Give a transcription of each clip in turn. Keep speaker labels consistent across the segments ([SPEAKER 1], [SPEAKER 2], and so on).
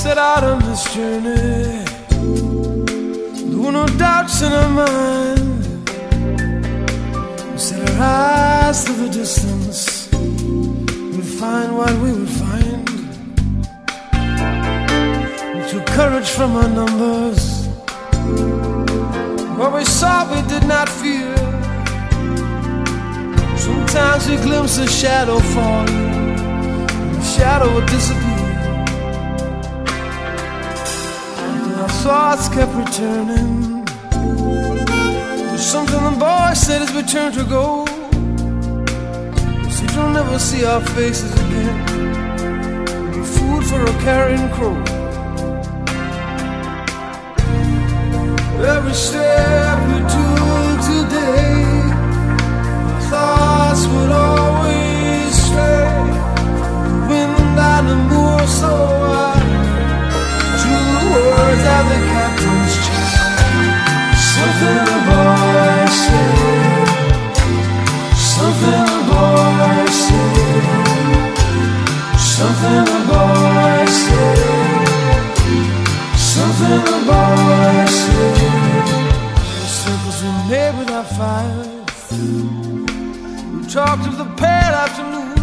[SPEAKER 1] set out on this journey, there were no doubts in our mind. We set our eyes to the distance, we'd find what we would find. We took courage from our numbers, what we saw we did not fear. Sometimes we glimpse a shadow falling, and the shadow would disappear. Thoughts kept returning. There's something the boy said as we turned to go. He said you'll never see our faces again, be food for a carrion crow. Every step we took today, our thoughts would always stray. The wind and the moor so wide, words of the captain's child. Something the boy said, something the boy said, something the boy said, something the boy said. The circles we made with our fires, we talked of the pale afternoon.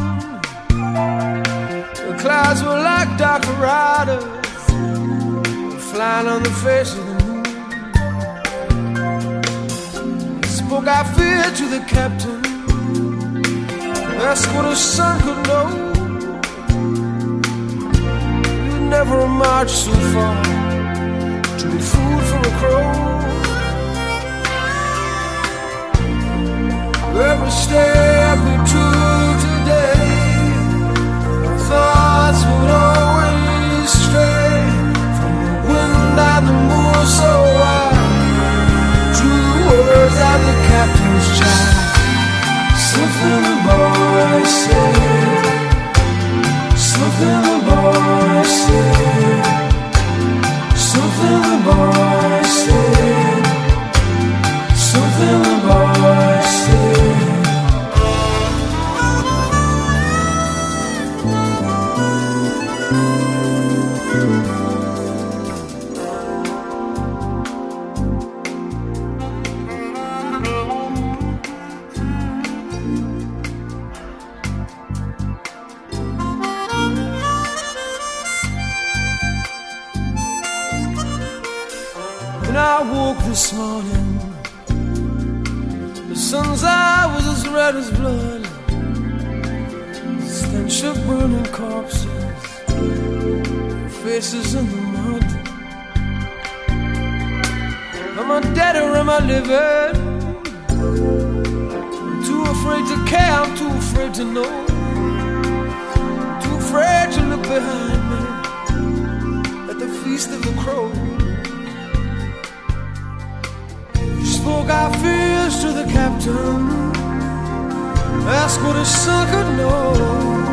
[SPEAKER 1] The clouds were like dark riders flying on the face of the moon. He spoke our fear to the captain, asked what his son could know. You'd never march so far to be food for a crow. Every step we took today, our thoughts would always stray. And the moor so wide, true words of the captain's child. Something the boy said, something the boy said, something the boy said, something the boy said. When I woke this morning, the sun's eye was as red as blood. The stench of burning corpses, faces in the mud. Am I dead or am I living? I'm too afraid to care, I'm too afraid to know, too afraid to look behind me at the feast of the crows. Spoke our fears to the captain, asked what his son could know.